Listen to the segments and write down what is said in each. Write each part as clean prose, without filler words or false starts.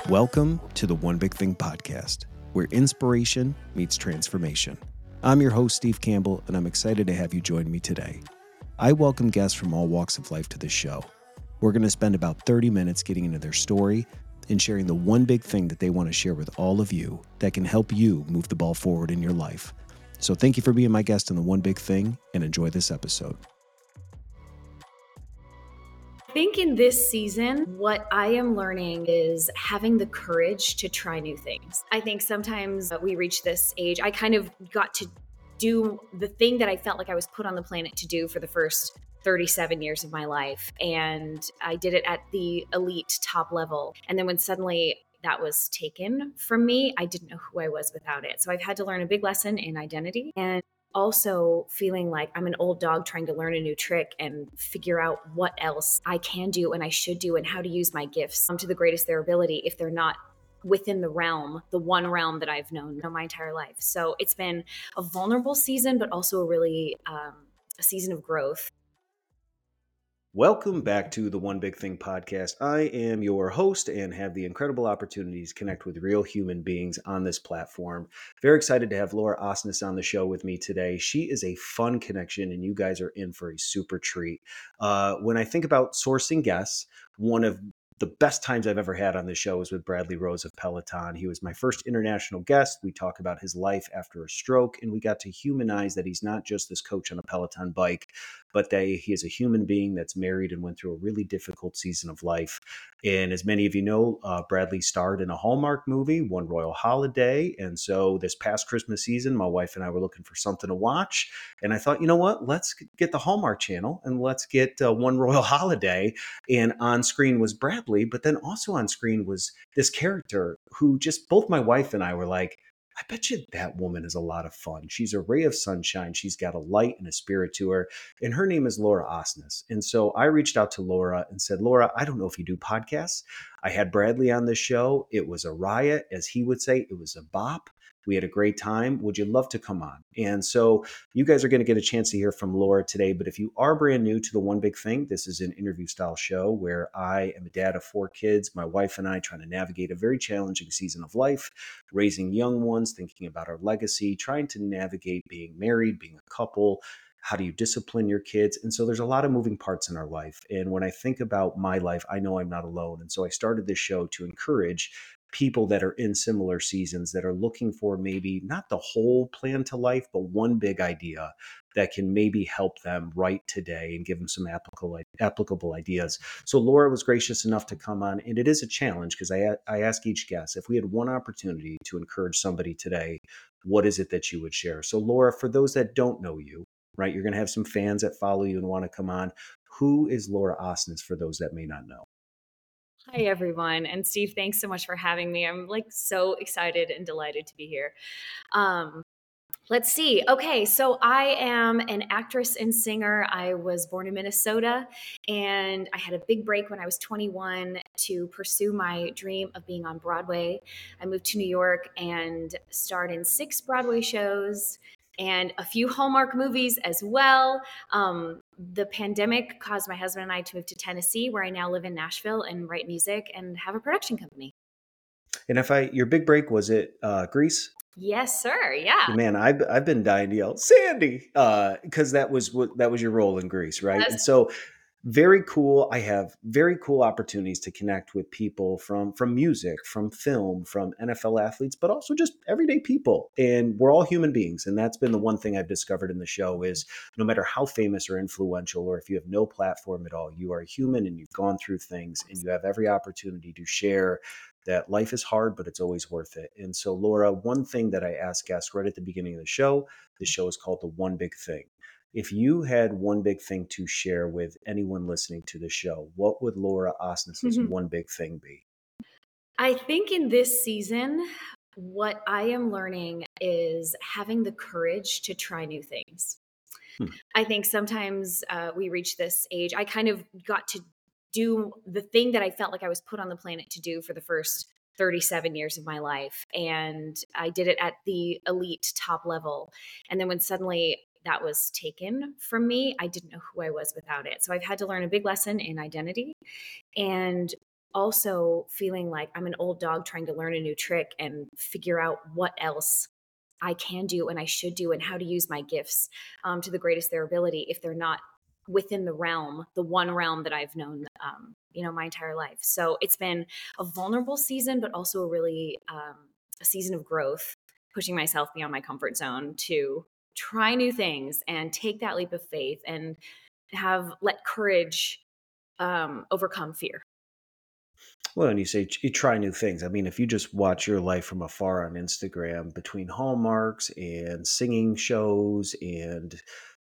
Welcome to the One Big Thing podcast, where inspiration meets transformation. I'm your host, Steve Campbell, and I'm excited to have you join me today. I welcome guests from all walks of life to this show. We're going to spend about 30 minutes getting into their story and sharing the one big thing that they want to share with all of you that can help you move the ball forward in your life. So thank you for being my guest on the One Big Thing, and enjoy this episode. I think in this season, what I am learning is having the courage to try new things. I think sometimes we reach this age, I kind of got to do the thing that I felt like I was put on the planet to do for the first 37 years of my life. And I did it at the elite top level. And then when suddenly that was taken from me, I didn't know who I was without it. So I've had to learn a big lesson in identity and also feeling like I'm an old dog trying to learn a new trick and figure out what else I can do and I should do and how to use my gifts to the greatest of their ability if they're not within the one realm that I've known my entire life. So it's been a vulnerable season, but also a really a season of growth. Welcome back to the One Big Thing podcast. I am your host and have the incredible opportunity to connect with real human beings on this platform. Very excited to have Laura Osnes on the show with me today. She is a fun connection and you guys are in for a super treat. When I think about sourcing guests, one of the best times I've ever had on this show was with Bradley Rose of Peloton. He was my first international guest. We talk about his life after a stroke, and we got to humanize that he's not just this coach on a Peloton bike, but that he is a human being that's married and went through a really difficult season of life. And as many of you know, Bradley starred in a Hallmark movie, One Royal Holiday. And so this past Christmas season, my wife and I were looking for something to watch. And I thought, you know what, let's get the Hallmark Channel and let's get One Royal Holiday. And on screen was Bradley, but then also on screen was this character who just both my wife and I were like, I bet you that woman is a lot of fun. She's a ray of sunshine. She's got a light and a spirit to her. And her name is Laura Osnes. And so I reached out to Laura and said, Laura, I don't know if you do podcasts. I had Bradley on the show. It was a riot, as he would say. It was a bop. We had a great time. Would you love to come on? And so you guys are going to get a chance to hear from Laura today. But if you are brand new to the One Big Thing, this is an interview style show where I am a dad of 4 kids. My wife and I trying to navigate a very challenging season of life, raising young ones, thinking about our legacy, trying to navigate being married, being a couple. How do you discipline your kids? And so there's a lot of moving parts in our life. And when I think about my life, I know I'm not alone. And so I started this show to encourage people that are in similar seasons that are looking for maybe not the whole plan to life, but one big idea that can maybe help them right today and give them some applicable ideas. So Laura was gracious enough to come on, and it is a challenge because I ask each guest, if we had one opportunity to encourage somebody today, what is it that you would share? So Laura, for those that don't know you, right, you're going to have some fans that follow you and want to come on. Who is Laura Osnes for those that may not know? Hi, everyone. And Steve, thanks so much for having me. I'm so excited and delighted to be here. Let's see. Okay, so I am an actress and singer. I was born in Minnesota, and I had a big break when I was 21 to pursue my dream of being on Broadway. I moved to New York and starred in 6 Broadway shows and a few Hallmark movies as well. The pandemic caused my husband and I to move to Tennessee, where I now live in Nashville and write music and have a production company. And your big break, was it Grease? Yes, sir. Yeah. Man, I've been dying to yell Sandy because that was your role in Grease, right? Yes. And so very cool. I have very cool opportunities to connect with people from music, from film, from NFL athletes, but also just everyday people. And we're all human beings. And that's been the one thing I've discovered in the show is no matter how famous or influential, or if you have no platform at all, you are human and you've gone through things and you have every opportunity to share that life is hard, but it's always worth it. And so, Laura, one thing that I ask guests right at the beginning of the show is called The One Big Thing. If you had one big thing to share with anyone listening to the show, what would Laura Osnes's one big thing be? I think in this season, what I am learning is having the courage to try new things. I think sometimes we reach this age, I kind of got to do the thing that I felt like I was put on the planet to do for the first 37 years of my life. And I did it at the elite top level. And then when suddenly that was taken from me, I didn't know who I was without it. So I've had to learn a big lesson in identity and also feeling like I'm an old dog trying to learn a new trick and figure out what else I can do and I should do, and how to use my gifts to the greatest of their ability if they're not within the one realm that I've known, my entire life. So it's been a vulnerable season, but also a really a season of growth, pushing myself beyond my comfort zone to try new things and take that leap of faith and have let courage overcome fear. Well, and you say you try new things. I mean, if you just watch your life from afar on Instagram between Hallmarks and singing shows and,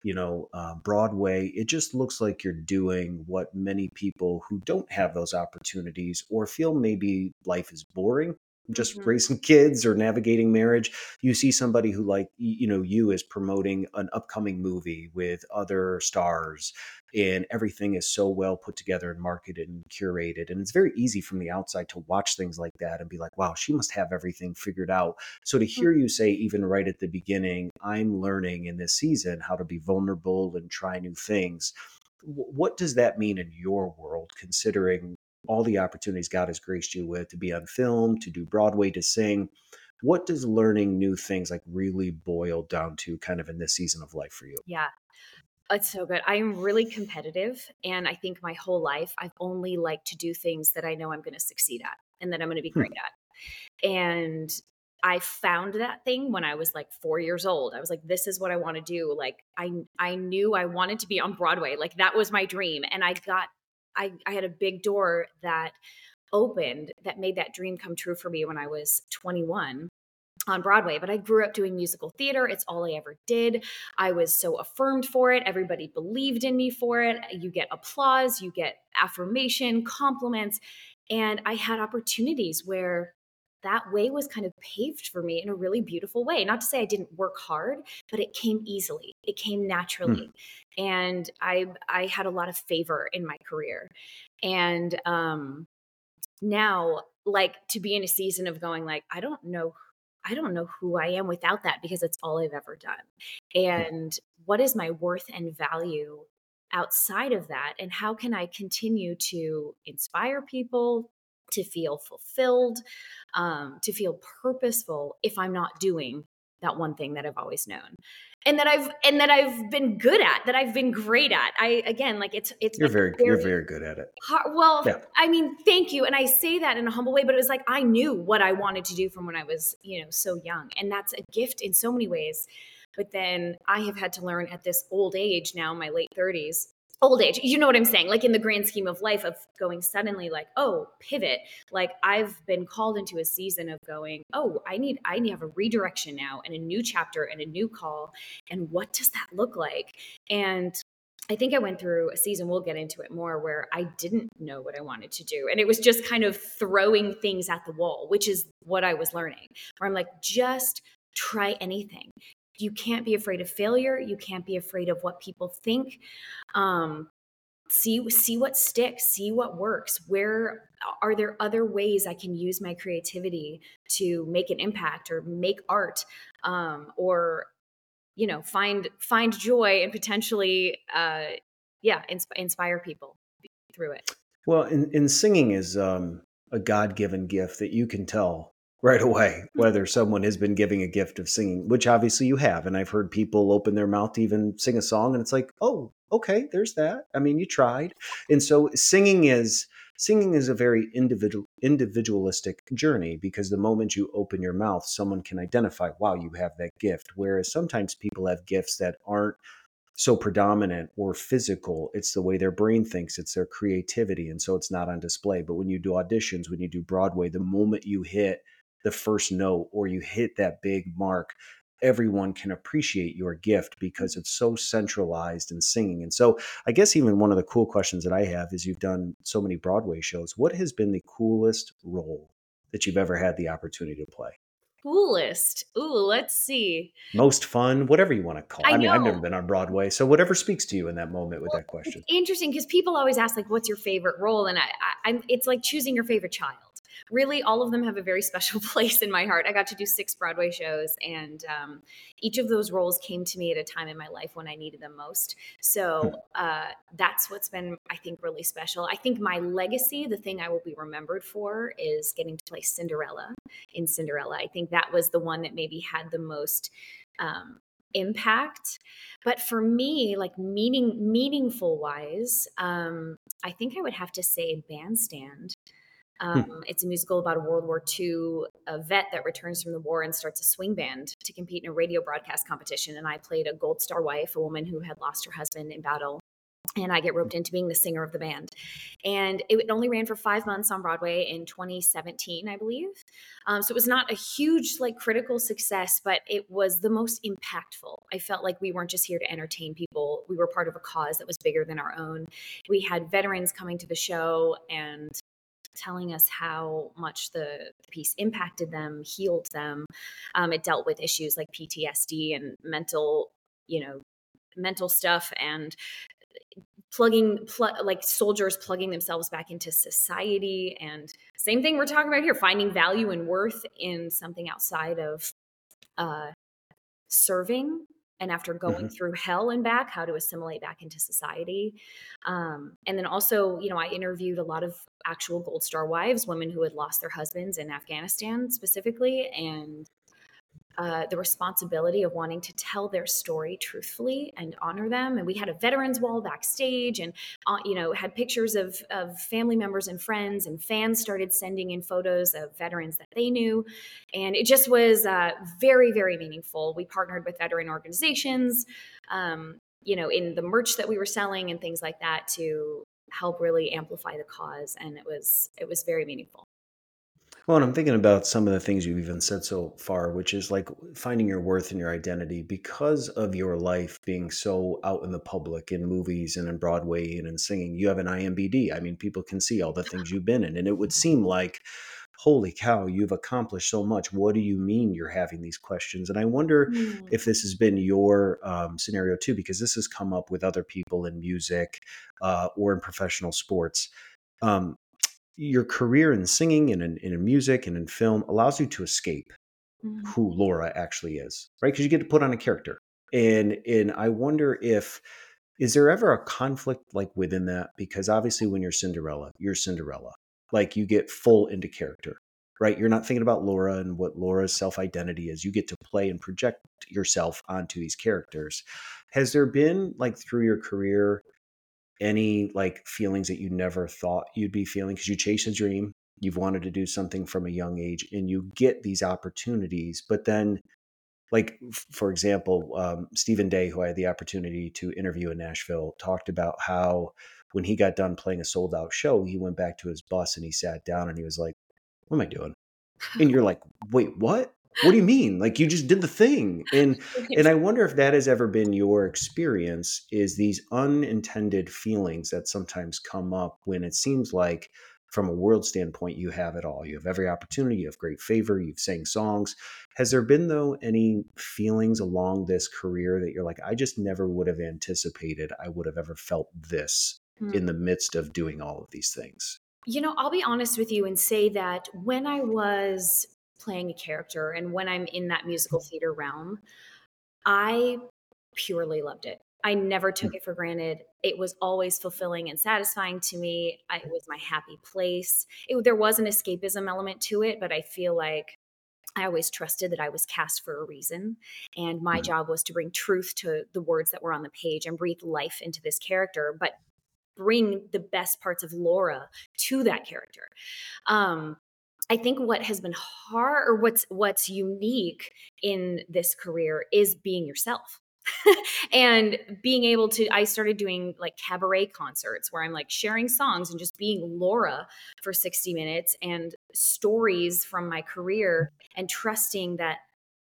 Broadway, it just looks like you're doing what many people who don't have those opportunities or feel maybe life is boring, just Mhm. raising kids or navigating marriage. You see somebody who, like, you is promoting an upcoming movie with other stars, and everything is so well put together and marketed and curated, and it's very easy from the outside to watch things like that and be like, wow, she must have everything figured out. So to hear you say, even right at the beginning, I'm learning in this season how to be vulnerable and try new things, what does that mean in your world, considering all the opportunities God has graced you with to be on film, to do Broadway, to sing? What does learning new things like really boil down to kind of in this season of life for you? Yeah, it's so good. I am really competitive, and I think my whole life I've only liked to do things that I know I'm going to succeed at and that I'm going to be Hmm. great at. And I found that thing when I was like 4 years old. I was like, this is what I want to do. Like I knew I wanted to be on Broadway. Like that was my dream. And I had a big door that opened that made that dream come true for me when I was 21 on Broadway. But I grew up doing musical theater. It's all I ever did. I was so affirmed for it. Everybody believed in me for it. You get applause, you get affirmation, compliments. And I had opportunities where that way was kind of paved for me in a really beautiful way. Not to say I didn't work hard, but it came easily. It came Hmm. naturally. And I had a lot of favor in my career. And now, like, to be in a season of going like, I don't know who I am without that because it's all I've ever done. Hmm. And what is my worth and value outside of that? And how can I continue to inspire people to feel fulfilled, to feel purposeful if I'm not doing that one thing that I've always known? And that I've been good at, that I've been great at. I again like it's You're like very a you're very very good at it. well, Yeah. I mean, thank you, and I say that in a humble way, but it was like I knew what I wanted to do from when I was, so young, and that's a gift in so many ways. But then I have had to learn at this old age now, my late 30s, old age, you know what I'm saying? Like in the grand scheme of life, of going suddenly like, oh, pivot. Like I've been called into a season of going, oh, I need to have a redirection now and a new chapter and a new call. And what does that look like? And I think I went through a season, we'll get into it more, where I didn't know what I wanted to do. And it was just kind of throwing things at the wall, which is what I was learning, where I'm like, just try anything. You can't be afraid of failure. You can't be afraid of what people think. Um, see what sticks, see what works. Where are there other ways I can use my creativity to make an impact or make art, or find joy and potentially inspire people through it. Well, in singing is a God-given gift that you can tell right away whether someone has been giving a gift of singing, which obviously you have. And I've heard people open their mouth to even sing a song, and it's like, oh, okay, there's that. I mean, you tried. And so singing is a very individualistic journey, because the moment you open your mouth, someone can identify, wow, you have that gift. Whereas sometimes people have gifts that aren't so predominant or physical. It's the way their brain thinks, it's their creativity. And so it's not on display. But when you do auditions, when you do Broadway, the moment you hit the first note or you hit that big mark, everyone can appreciate your gift because it's so centralized in singing. And so I guess even one of the cool questions that I have is, you've done so many Broadway shows. What has been the coolest role that you've ever had the opportunity to play? Coolest. Ooh, let's see. Most fun, whatever you want to call it. I I mean, I've never know. been on Broadway, so whatever speaks to you in that moment with Well, that it's question. interesting because people always ask like, "What's your favorite role?" And it's like choosing your favorite child. really, all of them have a very special place in my heart. I got to do 6 Broadway shows, and each of those roles came to me at a time in my life when I needed them most. So that's what's been, I think, really special. I think my legacy, the thing I will be remembered for, is getting to play Cinderella in Cinderella. I think that was the one that maybe had the most impact. But for me, like meaningful wise, I think I would have to say Bandstand. It's a musical about a World War II vet that returns from the war and starts a swing band to compete in a radio broadcast competition. And I played a Gold Star wife, a woman who had lost her husband in battle. And I get roped into being the singer of the band. And it only ran for 5 months on Broadway in 2017, I believe. So it was not a huge, like, critical success, but it was the most impactful. I felt like we weren't just here to entertain people. We were part of a cause that was bigger than our own. We had veterans coming to the show and telling us how much the piece impacted them, healed them. It dealt with issues like PTSD and mental stuff, and like soldiers plugging themselves back into society. And same thing we're talking about here, finding value and worth in something outside of serving, and after going through hell and back, how to assimilate back into society. And then also, I interviewed a lot of actual Gold Star wives, women who had lost their husbands in Afghanistan specifically, and the responsibility of wanting to tell their story truthfully and honor them. And we had a veterans wall backstage, and had pictures of family members and friends, and fans started sending in photos of veterans that they knew. And it just was very, very meaningful. We partnered with veteran organizations, in the merch that we were selling and things like that, to help really amplify the cause. And it was very meaningful. Well, and I'm thinking about some of the things you've even said so far, which is like finding your worth and your identity because of your life being so out in the public in movies and in Broadway and in singing. You have an IMBD. I mean, people can see all the things you've been in. And it would seem like, holy cow, you've accomplished so much. What do you mean you're having these questions? And I wonder if this has been your scenario too, because this has come up with other people in music or in professional sports. Your career in singing and in music and in film allows you to escape who Laura actually is, right? Because you get to put on a character. And I wonder is there ever a conflict like within that? Because obviously when you're Cinderella. Like you get full into character, right? You're not thinking about Laura and what Laura's self-identity is. You get to play and project yourself onto these characters. Has there been, like, through your career, any like feelings that you never thought you'd be feeling because you chase a dream, you've wanted to do something from a young age, and you get these opportunities, but then, like, for example, Stephen Day, who I had the opportunity to interview in Nashville, talked about how when he got done playing a sold out show, he went back to his bus and he sat down and he was like, what am I doing? And you're like, wait, what? What do you mean? Like, you just did the thing. And I wonder if that has ever been your experience, is these unintended feelings that sometimes come up when it seems like from a world standpoint, you have it all. You have every opportunity, you have great favor, you've sang songs. Has there been, though, any feelings along this career that you're like, I just never would have anticipated I would have ever felt this in the midst of doing all of these things? I'll be honest with you and say that when I was playing a character and when I'm in that musical theater realm, I purely loved it. I never took it for granted. It was always fulfilling and satisfying to me. It was my happy place. There was an escapism element to it, but I feel like I always trusted that I was cast for a reason. And my job was to bring truth to the words that were on the page and breathe life into this character, but bring the best parts of Laura to that character. I think what has been hard, or what's unique in this career, is being yourself. And being able to, I started doing like cabaret concerts where I'm like sharing songs and just being Laura for 60 minutes and stories from my career, and trusting that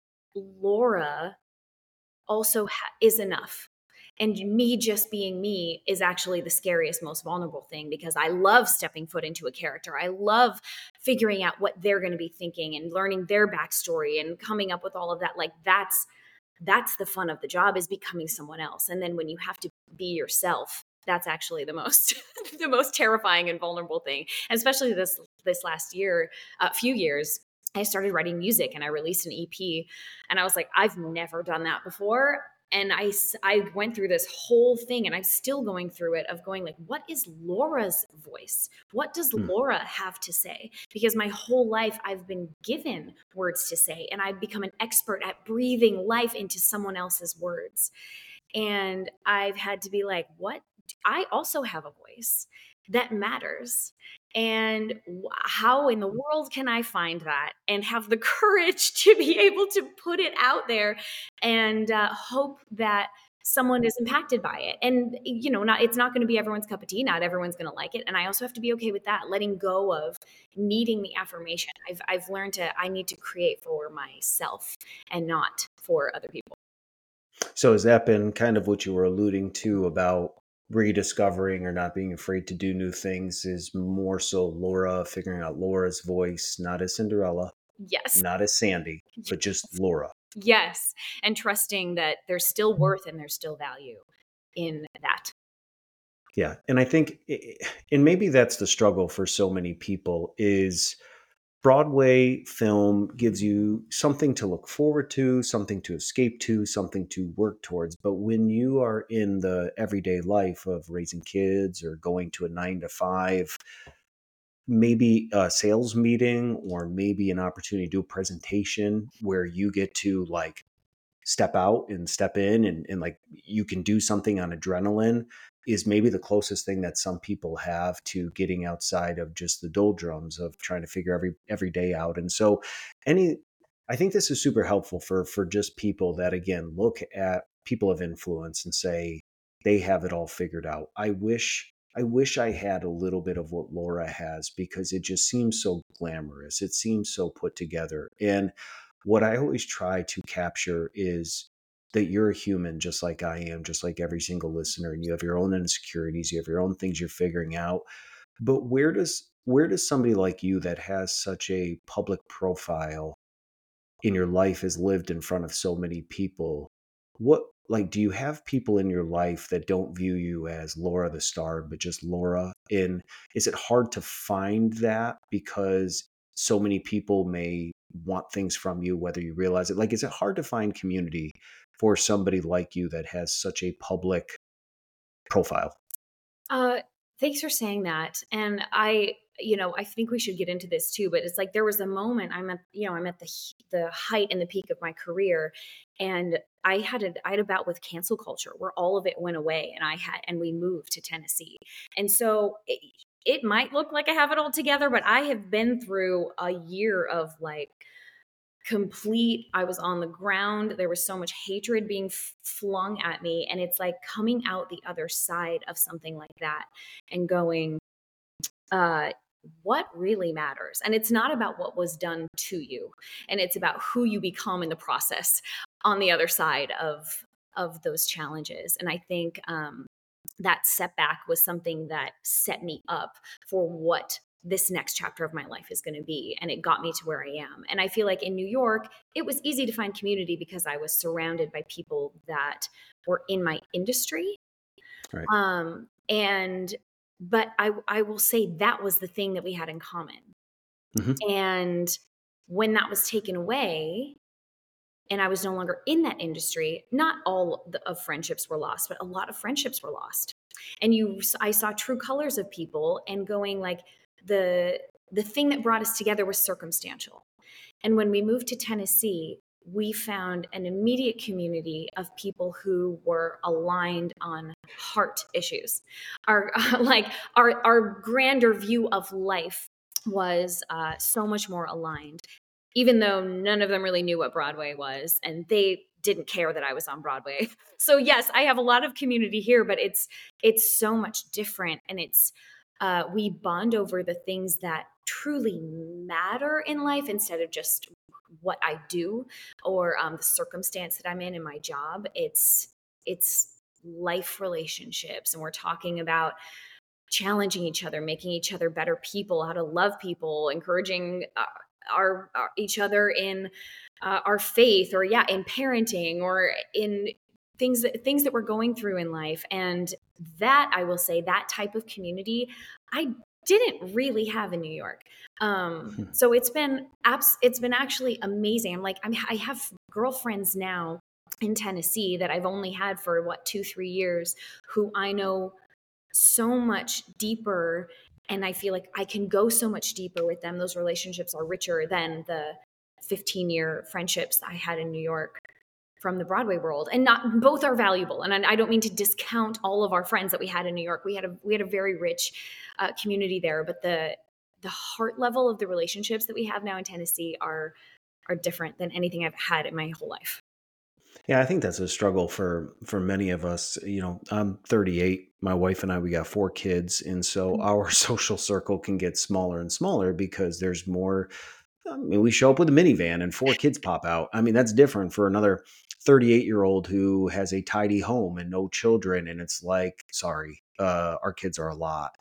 Laura also is enough. And me just being me is actually the scariest, most vulnerable thing, because I love stepping foot into a character. I love figuring out what they're going to be thinking and learning their backstory and coming up with all of that. Like, that's the fun of the job, is becoming someone else. And then when you have to be yourself, that's actually the most the most terrifying and vulnerable thing. And especially this this last year, a few years, I started writing music and I released an EP. And I was like, I've never done that before. And I went through this whole thing, and I'm still going through it, of going like, what is Laura's voice? What does Hmm. Laura have to say? Because my whole life I've been given words to say, and I've become an expert at breathing life into someone else's words. And I've had to be like, what? I also have a voice that matters. And how in the world can I find that and have the courage to be able to put it out there and hope that someone is impacted by it? And it's not going to be everyone's cup of tea. Not everyone's going to like it, and I also have to be okay with that, letting go of needing the affirmation. I've learned I need to create for myself and not for other people. So has that been kind of what you were alluding to about rediscovering or not being afraid to do new things, is more so Laura, figuring out Laura's voice, not as Cinderella, Yes. not as Sandy, but just Laura? Yes. And trusting that there's still worth and there's still value in that. Yeah. And I think, and maybe that's the struggle for so many people, is Broadway film gives you something to look forward to, something to escape to, something to work towards. But when you are in the everyday life of raising kids or going to a 9 to 5, maybe a sales meeting or maybe an opportunity to do a presentation where you get to like step out and step in and like you can do something on adrenaline, is maybe the closest thing that some people have to getting outside of just the doldrums of trying to figure every day out. And so any I think this is super helpful for just people that again look at people of influence and say they have it all figured out. I wish I had a little bit of what Laura has, because it just seems so glamorous. It seems so put together. And what I always try to capture is that you're a human just like I am, just like every single listener, and you have your own insecurities, you have your own things you're figuring out. But where does somebody like you that has such a public profile in your life, has lived in front of so many people, what, like, do you have people in your life that don't view you as Laura the star but just Laura? And is it hard to find that because so many people may want things from you whether you realize it? Like, is it hard to find community for somebody like you that has such a public profile? Uh, Thanks for saying that. And I think we should get into this too, but it's like there was a moment I'm at the height and the peak of my career, and I had a bout with cancel culture where all of it went away, and we moved to Tennessee. And so it might look like I have it all together, but I have been through a year of like complete, I was on the ground, there was so much hatred being flung at me, and it's like coming out the other side of something like that and going, uh what really matters. And it's not about what was done to you, and it's about who you become in the process on the other side of those challenges. And I think that setback was something that set me up for what this next chapter of my life is going to be, and it got me to where I am. And I feel like in New York it was easy to find community because I was surrounded by people that were in my industry. Right. And but I will say that was the thing that we had in common. Hmm. And when that was taken away and I was no longer in that industry, not all of friendships were lost, but a lot of friendships were lost. And I saw true colors of people, and going like, the thing that brought us together was circumstantial. And when we moved to Tennessee, we found an immediate community of people who were aligned on heart issues. Our like our grander view of life was so much more aligned, even though none of them really knew what Broadway was, and they didn't care that I was on Broadway. So yes, I have a lot of community here, but it's so much different, and it's we bond over the things that truly matter in life instead of just what I do or the circumstance that I'm in my job. It's life relationships, and we're talking about challenging each other, making each other better people, how to love people, encouraging our each other in our faith, or in parenting, or in things that we're going through in life. And that, I will say, that type of community I didn't really have in New York. Hmm. So it's been actually amazing. I have girlfriends now in Tennessee that I've only had for 2, 3 years, who I know so much deeper, and I feel like I can go so much deeper with them. Those relationships are richer than the 15-year friendships I had in New York from the Broadway world. And not both are valuable. And I don't mean to discount all of our friends that we had in New York. We had a very rich community there, but the heart level of the relationships that we have now in Tennessee are different than anything I've had in my whole life. Yeah, I think that's a struggle for many of us. I'm 38. My wife and I, we got 4 kids, and so our social circle can get smaller and smaller because there's more. I mean, we show up with a minivan and 4 kids pop out. I mean, that's different for another 38-year-old who has a tidy home and no children, and it's like, sorry, our kids are a lot,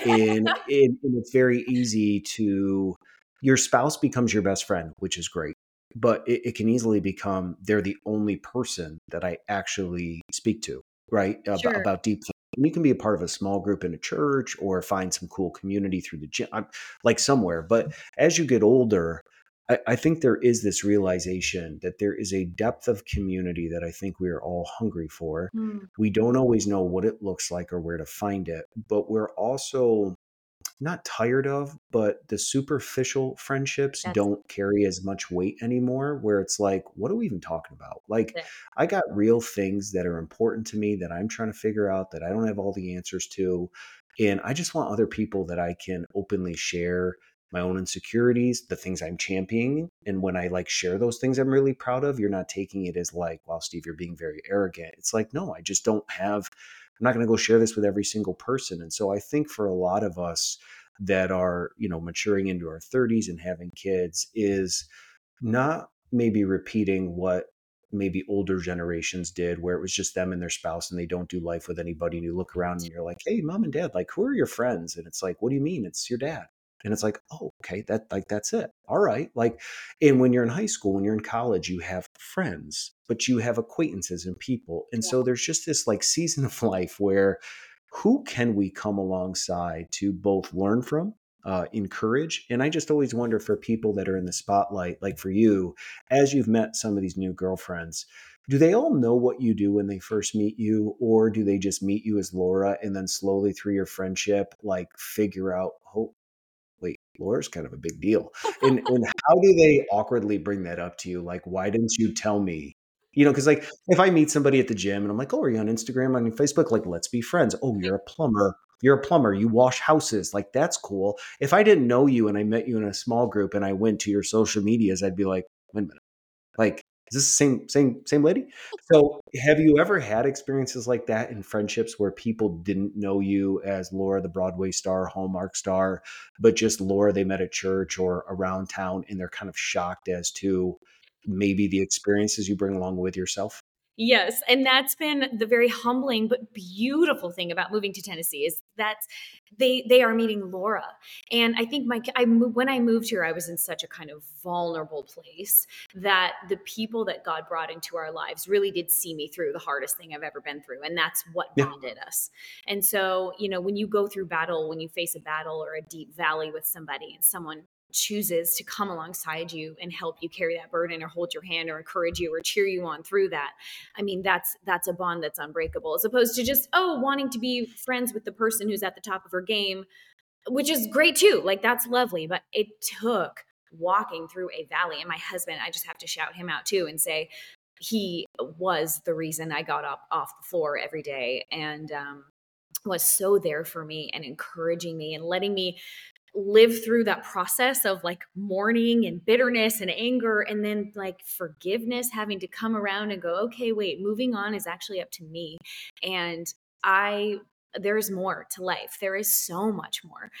and it's very easy to your spouse becomes your best friend, which is great, but it can easily become they're the only person that I actually speak to, right? Sure. About deep things. And you can be a part of a small group in a church or find some cool community through the gym, like somewhere. But as you get older, I think there is this realization that there is a depth of community that I think we are all hungry for. Mm, We don't always know what it looks like or where to find it, but we're also not tired of, but the superficial friendships that's don't carry as much weight anymore, where it's like, what are we even talking about? Like, it. I got real things that are important to me that I'm trying to figure out that I don't have all the answers to. And I just want other people that I can openly share my own insecurities, the things I'm championing. And when I like share those things I'm really proud of, you're not taking it as like, wow, Steve, you're being very arrogant. It's like, no, I just don't have, I'm not going to go share this with every single person. And so I think for a lot of us, that are, maturing into our 30s and having kids is not maybe repeating what maybe older generations did where it was just them and their spouse and they don't do life with anybody, and you look around and you're like, hey, mom and dad, like, who are your friends? And it's like, what do you mean? It's your dad. And it's like, oh, okay, that's it. All right. Like, and when you're in high school, when you're in college, you have friends, but you have acquaintances and people. And Yeah. so there's just this like season of life where who can we come alongside to both learn from, encourage? And I just always wonder for people that are in the spotlight, like for you, as you've met some of these new girlfriends, do they all know what you do when they first meet you, or do they just meet you as Laura and then slowly through your friendship, like figure out, oh, wait, Laura's kind of a big deal. And how do they awkwardly bring that up to you? Like, why didn't you tell me? Because like if I meet somebody at the gym and I'm like, oh, are you on Instagram, on Facebook? Like, let's be friends. Oh, you're a plumber. You're a plumber. You wash houses. Like, that's cool. If I didn't know you and I met you in a small group and I went to your social medias, I'd be like, wait a minute. Like, is this the same lady? So, have you ever had experiences like that in friendships where people didn't know you as Laura, the Broadway star, Hallmark star, but just Laura they met at church or around town, and they're kind of shocked as to maybe the experiences you bring along with yourself? Yes, and that's been the very humbling but beautiful thing about moving to Tennessee is that they are meeting Laura. And I think when I moved here, I was in such a kind of vulnerable place that the people that God brought into our lives really did see me through the hardest thing I've ever been through, and that's what Yeah. bonded us. And so, when you go through battle, when you face a battle or a deep valley with somebody, and someone chooses to come alongside you and help you carry that burden or hold your hand or encourage you or cheer you on through that, I mean, that's a bond that's unbreakable, as opposed to just, wanting to be friends with the person who's at the top of her game, which is great too. Like, that's lovely, but it took walking through a valley. And my husband, I just have to shout him out too and say he was the reason I got up off the floor every day, and was so there for me and encouraging me and letting me live through that process of like mourning and bitterness and anger, and then like forgiveness having to come around and go, okay, wait, moving on is actually up to me. And I there's more to life. There is so much more.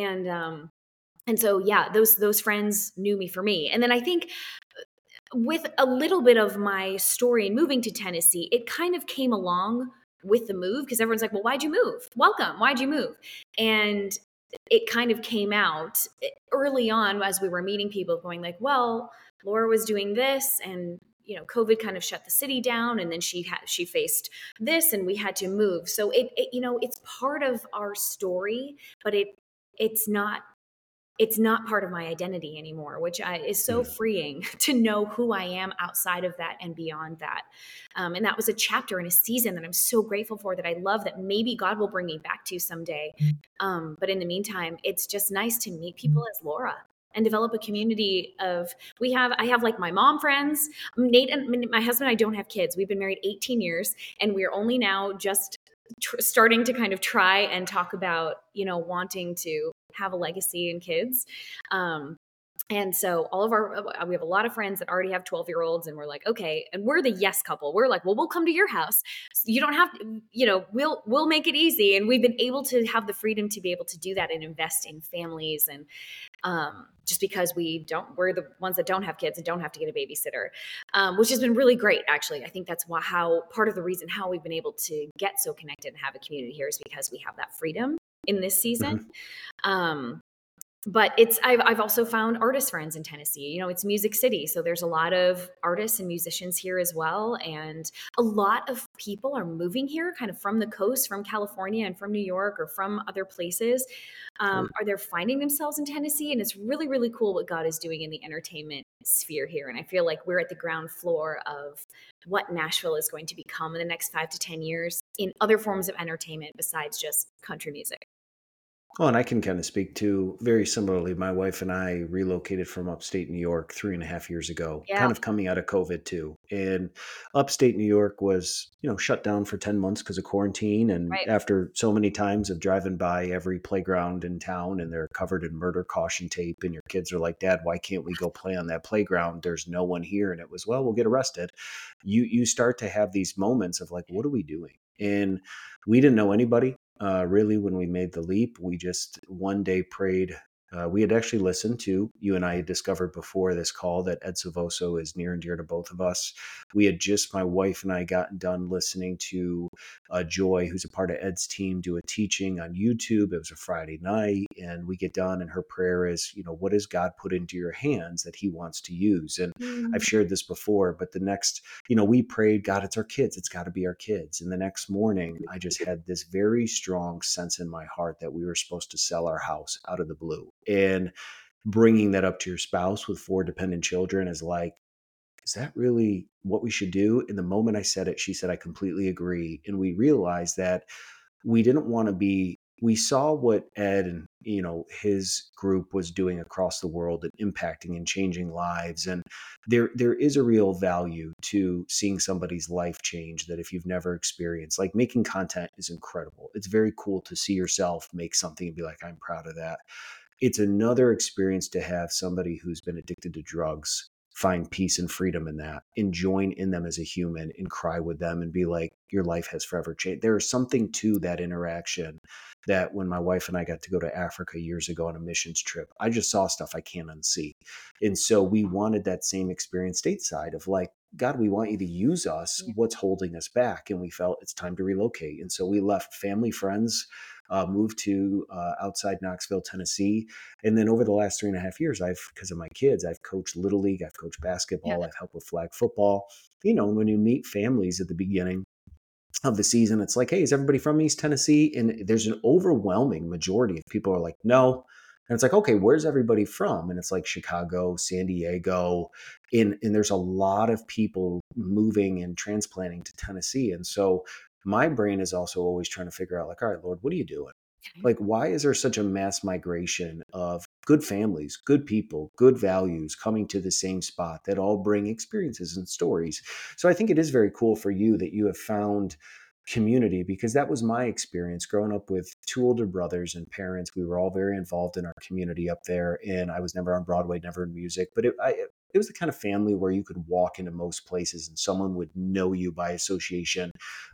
And so yeah, those friends knew me for me. And then I think with a little bit of my story in moving to Tennessee, it kind of came along with the move, because everyone's like, well, why'd you move? Welcome. Why'd you move? And it kind of came out early on as we were meeting people, going like, well, Laura was doing this, and COVID kind of shut the city down, and then she faced this, and we had to move. So it's part of our story, but it's not part of my identity anymore, which is so Mm. freeing to know who I am outside of that and beyond that. And that was a chapter in a season that I'm so grateful for, that I love, that maybe God will bring me back to someday. But in the meantime, it's just nice to meet people as Laura and develop a community of, I have like my mom friends. Nate and my husband and I don't have kids. We've been married 18 years, and we're only now just starting to kind of try and talk about, wanting to have a legacy and kids. And so we have a lot of friends that already have 12-year-olds, and we're like, okay, and we're the yes couple. We're like, well, we'll come to your house. So you don't have to, we'll make it easy. And we've been able to have the freedom to be able to do that and invest in families. And just because we're the ones that don't have kids and don't have to get a babysitter, which has been really great. Actually, I think that's how part of the reason how we've been able to get so connected and have a community here is because we have that freedom in this season. Mhm. But I've also found artist friends in Tennessee. It's Music City, so there's a lot of artists and musicians here as well, and a lot of people are moving here kind of from the coast, from California and from New York or from other places. Sure. Are they finding themselves in Tennessee? And it's really, really cool what God is doing in the entertainment sphere here. And I feel like we're at the ground floor of what Nashville is going to become in the next 5 to 10 years in other forms of entertainment besides just country music. Well, and I can kind of speak to very similarly. My wife and I relocated from upstate New York 3.5 years ago, Yeah, kind of coming out of COVID too. And upstate New York was, shut down for 10 months because of quarantine. And right. after so many times of driving by every playground in town and they're covered in murder caution tape, and your kids are like, Dad, why can't we go play on that playground? There's no one here. And it was, well, we'll get arrested. You start to have these moments of like, what are we doing? And we didn't know anybody really when we made the leap. We just one day prayed. We had actually listened to, you and I had discovered before this call that Ed Silvoso is near and dear to both of us. We had just, my wife and I, gotten done listening to Joy, who's a part of Ed's team, do a teaching on YouTube. It was a Friday night, and we get done, and her prayer is, what has God put into your hands that he wants to use? And I've shared this before, but the next, we prayed, God, it's our kids. It's got to be our kids. And the next morning, I just had this very strong sense in my heart that we were supposed to sell our house out of the blue. And bringing that up to your spouse with 4 dependent children is like, is that really what we should do? And the moment I said it, she said, I completely agree. And we realized that we didn't want to be, we saw what Ed and his group was doing across the world and impacting and changing lives. And there is a real value to seeing somebody's life change that if you've never experienced. Like, making content is incredible. It's very cool to see yourself make something and be like, I'm proud of that. It's another experience to have somebody who's been addicted to drugs find peace and freedom in that, and join in them as a human and cry with them and be like, your life has forever changed. There is something to that interaction that when my wife and I got to go to Africa years ago on a missions trip, I just saw stuff I can't unsee. And so we wanted that same experience stateside of like, God, we want you to use us. Yeah. What's holding us back? And we felt it's time to relocate. And so we left family, friends, moved to outside Knoxville, Tennessee. And then over the last 3.5 years, because of my kids, I've coached Little League, I've coached Yeah. basketball, I've helped with flag football. When you meet families at the beginning of the season, it's like, hey, is everybody from East Tennessee? And there's an overwhelming majority of people are like, no. And it's like, okay, where's everybody from? And it's like Chicago, San Diego. And there's a lot of people moving and transplanting to Tennessee. And so my brain is also always trying to figure out, like, all right, Lord, what are you doing? Like, why is there such a mass migration of good families, good people, good values coming to the same spot that all bring experiences and stories? So I think it is very cool for you that you have found community, because that was my experience growing up with 2 older brothers and parents. We were all very involved in our community up there, and I was never on Broadway, never in music, but it was the kind of family where you could walk into most places and someone would know you by association.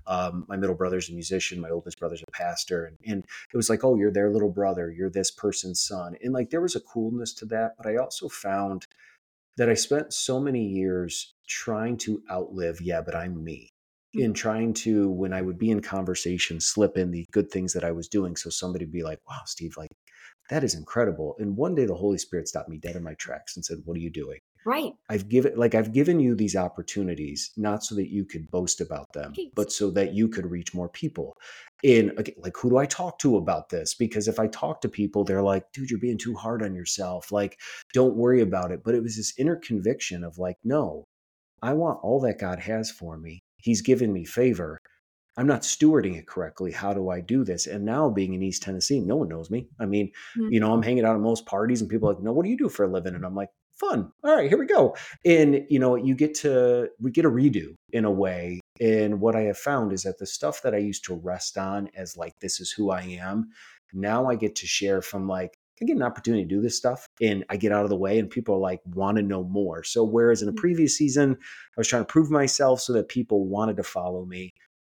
My middle brother's a musician, my oldest brother's a pastor, and it was like, oh, you're their little brother, you're this person's son. And like, there was a coolness to that. But I also found that I spent so many years trying to outlive, yeah, but I'm me. In trying to, when I would be in conversation, slip in the good things that I was doing. So somebody would be like, wow, Steve, like, that is incredible. And one day the Holy Spirit stopped me dead in my tracks and said, what are you doing? Right. I've given you these opportunities, not so that you could boast about them, Right. but so that you could reach more people. And again, like, who do I talk to about this? Because if I talk to people, they're like, dude, you're being too hard on yourself. Like, don't worry about it. But it was this inner conviction of like, no, I want all that God has for me. He's given me favor. I'm not stewarding it correctly. How do I do this? And now being in East Tennessee, no one knows me. I mean, I'm hanging out at most parties and people are like, no, what do you do for a living? And I'm like, fun. All right, here we go. And, we get a redo in a way. And what I have found is that the stuff that I used to rest on as like, this is who I am. Now I get to share from like, I get an opportunity to do this stuff and I get out of the way and people are like, want to know more. So whereas in a previous season, I was trying to prove myself so that people wanted to follow me,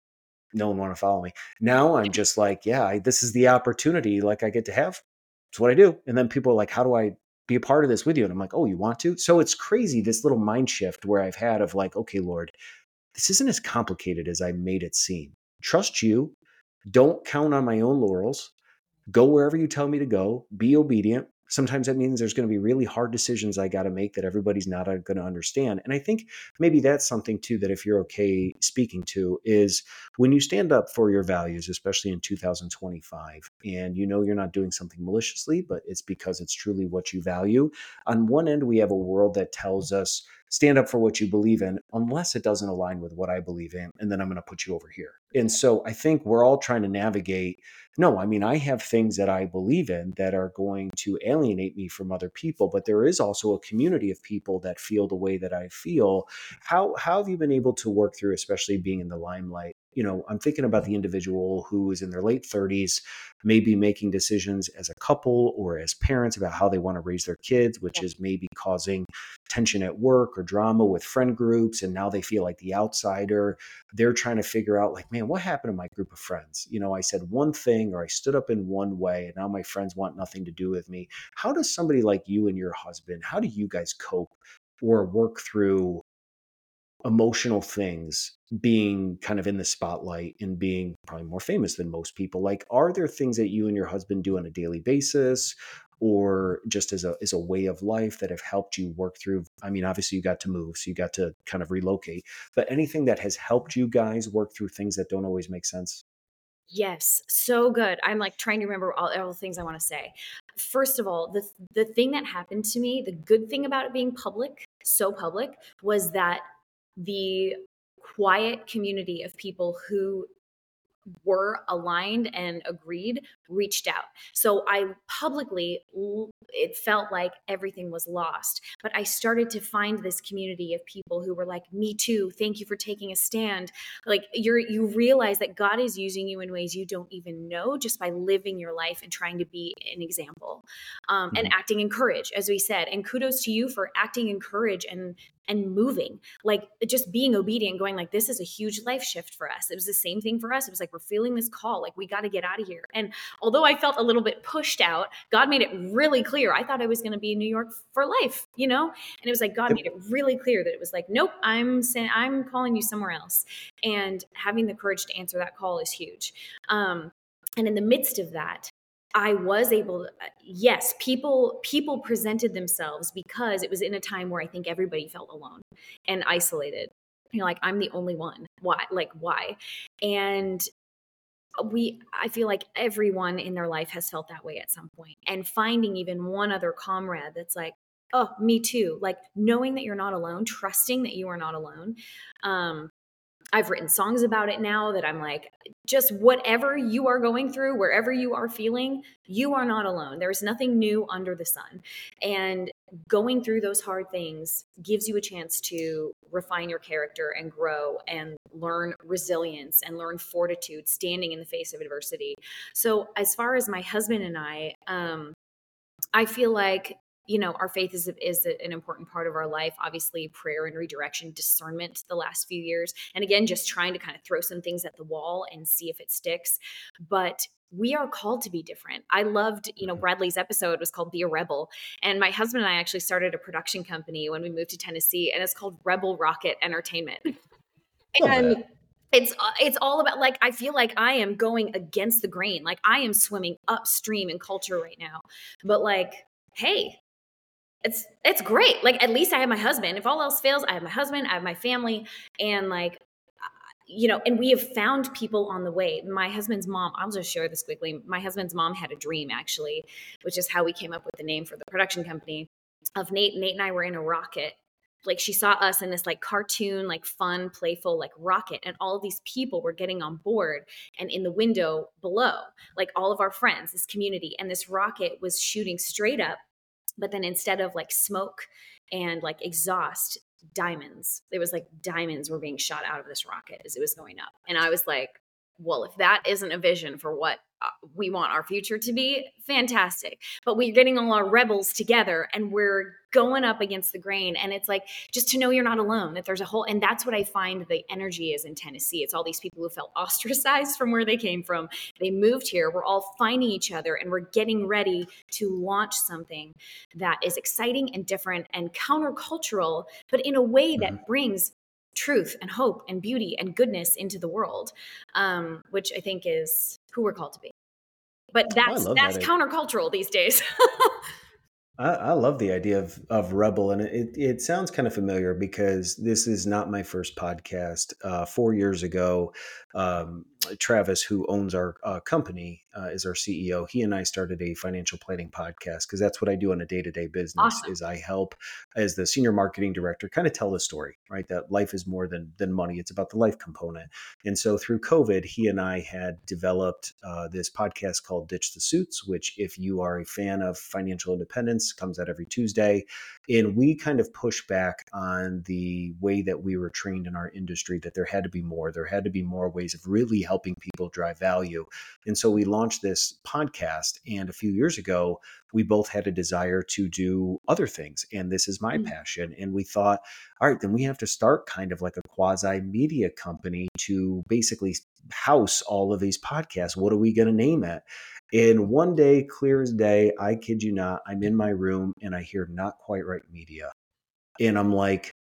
no one want to follow me. Now I'm just like, yeah, this is the opportunity. Like I get to have, it's what I do. And then people are like, how do I be a part of this with you? And I'm like, oh, you want to? So it's crazy, this little mind shift where I've had of like, okay, Lord, this isn't as complicated as I made it seem. Trust you. Don't count on my own laurels. Go wherever you tell me to go, be obedient. Sometimes that means there's going to be really hard decisions I got to make that everybody's not going to understand. And I think maybe that's something too, that if you're okay speaking to, is when you stand up for your values, especially in 2025, and you're not doing something maliciously, but it's because it's truly what you value. On one end, we have a world that tells us, stand up for what you believe in, unless it doesn't align with what I believe in. And then I'm going to put you over here. And so I think we're all trying to navigate. No, I mean, I have things that I believe in that are going to alienate me from other people, but there is also a community of people that feel the way that I feel. How have you been able to work through, especially being in the limelight? I'm thinking about the individual who is in their late 30s, maybe making decisions as a couple or as parents about how they want to raise their kids, which is maybe causing tension at work or drama with friend groups. And now they feel like the outsider. They're trying to figure out like, man, what happened to my group of friends? I said one thing or I stood up in one way and now my friends want nothing to do with me. How does somebody like you and your husband, how do you guys cope or work through emotional things, being kind of in the spotlight and being probably more famous than most people? Like, are there things that you and your husband do on a daily basis or just as a way of life that have helped you work through? I mean, obviously you got to move, so you got to kind of relocate, but anything that has helped you guys work through things that don't always make sense? Yes, so good. I'm like trying to remember all the things I want to say. First of all, the thing that happened to me, the good thing about it being public, so public, was that the quiet community of people who were aligned and agreed reached out. So I publicly, it felt like everything was lost. But I started to find this community of people who were like, me too. Thank you for taking a stand. Like you realize that God is using you in ways you don't even know just by living your life and trying to be an example, and Mhm. acting in courage, as we said. And kudos to you for acting in courage and moving, like just being obedient, going like, this is a huge life shift for us. It was the same thing for us. It was like, we're feeling this call, like we got to get out of here. And although I felt a little bit pushed out, God made it really clear. I thought I was going to be in New York for life, and it was like, God Yep. made it really clear that it was like, nope, I'm saying, I'm calling you somewhere else. And having the courage to answer that call is huge. And in the midst of that, I was able to, yes, people presented themselves because it was in a time where I think everybody felt alone and isolated. Like, I'm the only one. Why? Like, why? And I feel like everyone in their life has felt that way at some point. And finding even one other comrade that's like, oh, me too. Like knowing that you're not alone, trusting that you are not alone. Um, I've written songs about it now that I'm like, just whatever you are going through, wherever you are feeling, you are not alone. There's nothing new under the sun. And going through those hard things gives you a chance to refine your character and grow and learn resilience and learn fortitude, standing in the face of adversity. So, as far as my husband and I feel like, our faith is an important part of our life. Obviously, prayer and redirection, discernment the last few years. And again, just trying to kind of throw some things at the wall and see if it sticks. But we are called to be different. I loved, Bradley's episode was called Be a Rebel. And my husband and I actually started a production company when we moved to Tennessee, and it's called Rebel Rocket Entertainment. Love that. And it's all about, like, I feel like I am going against the grain. Like I am swimming upstream in culture right now. But like, hey, it's great. Like at least I have my husband. If all else fails, I have my husband, I have my family, and like and we have found people on the way. My husband's mom, I'll just share this quickly. My husband's mom had a dream, actually, which is how we came up with the name for the production company, of Nate. Nate and I were in a rocket. Like, she saw us in this like cartoon, like fun, playful, like rocket, and all of these people were getting on board. And in the window below, like all of our friends, this community, and this rocket was shooting straight up. But then instead of like smoke and like exhaust, diamonds. It was like diamonds were being shot out of this rocket as it was going up. And I was like, well, if that isn't a vision for what we want our future to be, fantastic. But we're getting all our rebels together and we're going up against the grain. And it's like, just to know you're not alone, that there's a whole, and that's what I find the energy is in Tennessee. It's all these people who felt ostracized from where they came from. They moved here. We're all finding each other and we're getting ready to launch something that is exciting and different and countercultural, but in a way that brings truth and hope and beauty and goodness into the world, which I think is who we're called to be. But Oh, I that's love that. countercultural these days. I love the idea of rebel, and it sounds kind of familiar because this is not my first podcast. 4 years ago, Travis, who owns our company, is our CEO. He and I started a financial planning podcast because that's what I do on a day-to-day business. Awesome. Is I help as the senior marketing director kind of tell the story, right? That life is more than money. It's about the life component. And so through COVID, he and I had developed this podcast called Ditch the Suits, which, if you are a fan of financial independence, comes out every Tuesday. And we kind of push back on the way that we were trained in our industry, that there had to be more. There had to be more ways of really helping people drive value. And so we launched this podcast. And a few years ago, we both had a desire to do other things. And this is my passion. And we thought, all right, then we have to start kind of like a quasi media company to basically house all of these podcasts. What are we going to name it? And one day, clear as day, I kid you not, I'm in my room and I hear Not Quite Right Media. And I'm like,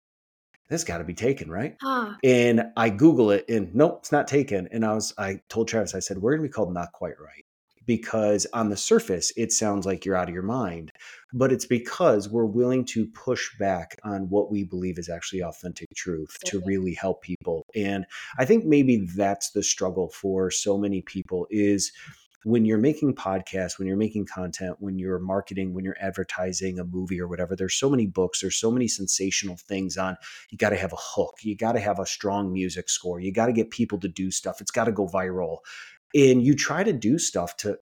that's got to be taken, right? And I Google it and nope, it's not taken. And I told Travis, I said, we're going to be called Not Quite Right, because on the surface, it sounds like you're out of your mind, but it's because we're willing to push back on what we believe is actually authentic truth to really help people. And I think maybe that's the struggle for so many people is, when you're making podcasts, when you're making content, when you're marketing, when you're advertising a movie or whatever, there's so many books, there's so many sensational things on, you got to have a hook, you got to have a strong music score, you got to get people to do stuff, it's got to go viral. And you try to do stuff to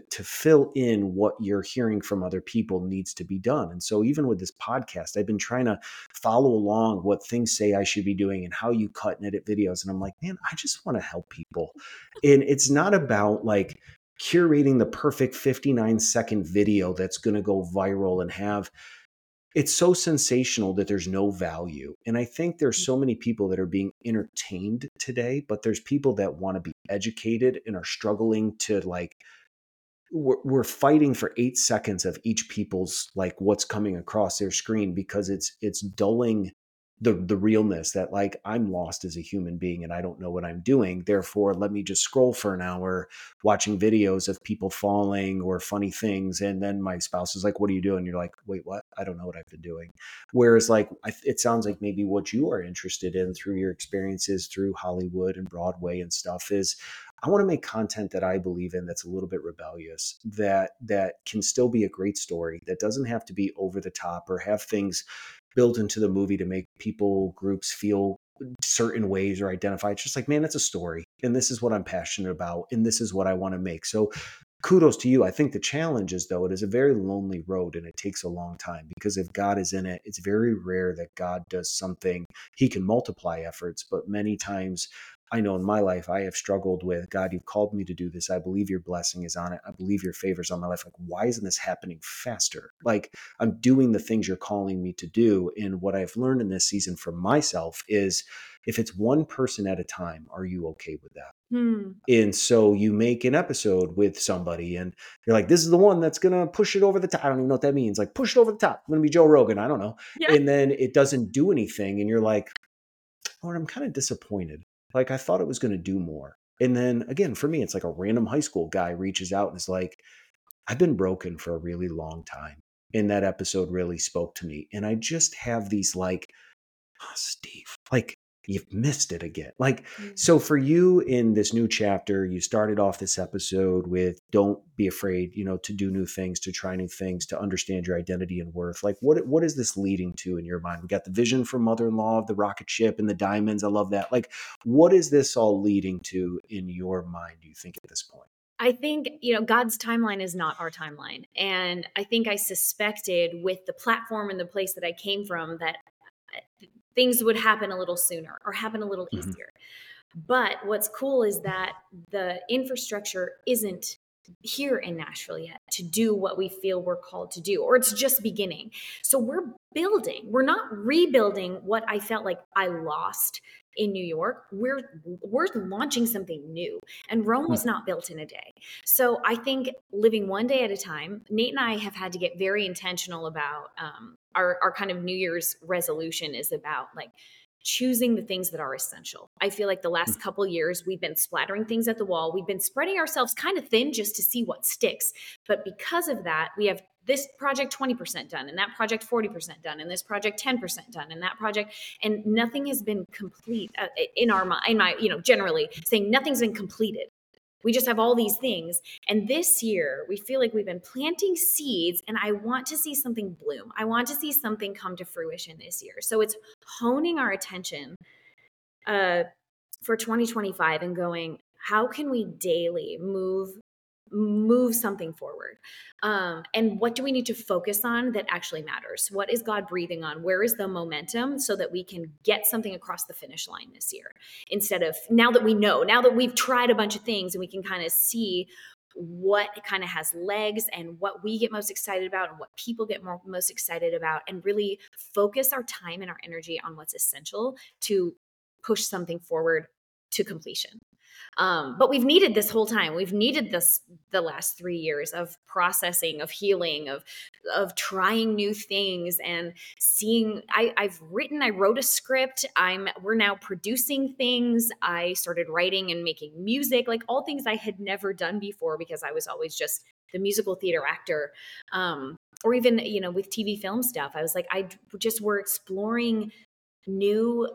fill in what you're hearing from other people needs to be done. And so even with this podcast, I've been trying to follow along what things say I should be doing and how you cut and edit videos. And I'm like, man, I just want to help people. And it's not about like curating the perfect 59-second video that's going to go viral and have, it's so sensational that there's no value. And I think there's so many people that are being entertained today, but there's people that want to be educated and are struggling to like, we're fighting for 8 seconds of each people's like what's coming across their screen, because it's dulling the realness that like, I'm lost as a human being and I don't know what I'm doing. Therefore, let me just scroll for an hour watching videos of people falling or funny things. And then my spouse is like, what are you doing? You're like, wait, what? I don't know what I've been doing. Whereas like, it sounds like maybe what you are interested in through your experiences through Hollywood and Broadway and stuff is, I want to make content that I believe in, that's a little bit rebellious, that can still be a great story, that doesn't have to be over the top or have things built into the movie to make people, groups feel certain ways or identify. It's just like, man, it's a story. And this is what I'm passionate about. And this is what I want to make. So kudos to you. I think the challenge is, though, it is a very lonely road and it takes a long time, because if God is in it, it's very rare that God does something. He can multiply efforts, but many times, I know in my life, I have struggled with, God, you've called me to do this. I believe your blessing is on it. I believe your favor's on my life. Like, why isn't this happening faster? Like, I'm doing the things you're calling me to do. And what I've learned in this season for myself is, if it's one person at a time, are you okay with that? And so you make an episode with somebody and you're like, this is the one that's going to push it over the top. I don't even know what that means. Like, push it over the top. I'm going to be Joe Rogan. I don't know. Yeah. And then it doesn't do anything. And you're like, Lord, I'm kind of disappointed. Like, I thought it was going to do more. And then again, for me, it's like a random high school guy reaches out and is like, I've been broken for a really long time. And that episode really spoke to me. And I just have these like, oh, Steve, like, you've missed it again. Like, Mm. so for you in this new chapter, you started off this episode with don't be afraid, to do new things, to try new things, to understand your identity and worth. Like, what is this leading to in your mind? We got the vision from mother-in-law of the rocket ship and the diamonds. I love that. Like, what is this all leading to in your mind, do you think, at this point? I think, God's timeline is not our timeline. And I think I suspected with the platform and the place that I came from that things would happen a little sooner or happen a little Mhm. easier. But what's cool is that the infrastructure isn't here in Nashville yet to do what we feel we're called to do, or it's just beginning. So we're building. We're not rebuilding what I felt like I lost in New York. We're launching something new. And Rome was Hmm. not built in a day. So I think living one day at a time, Nate and I have had to get very intentional about our kind of New Year's resolution is about like choosing the things that are essential. I feel like the last couple years we've been splattering things at the wall. We've been spreading ourselves kind of thin just to see what sticks. But because of that, we have this project 20% done and that project 40% done and this project 10% done and that project, and nothing has been complete in our mind, in my, generally saying nothing's been completed. We just have all these things. And this year, we feel like we've been planting seeds, and I want to see something bloom. I want to see something come to fruition this year. So it's honing our attention for 2025 and going, how can we daily move something forward, and what do we need to focus on that actually matters? What is God breathing on? Where is the momentum so that we can get something across the finish line this year, instead of now that we've tried a bunch of things and we can kind of see what kind of has legs and what we get most excited about and what people get most excited about, and really focus our time and our energy on what's essential to push something forward to completion. But we've needed this whole time. We've needed this the last 3 years of processing, of healing, of trying new things and seeing. I wrote a script. We're now producing things. I started writing and making music, like all things I had never done before because I was always just the musical theater actor. Or even, with TV film stuff, I was like, we're exploring new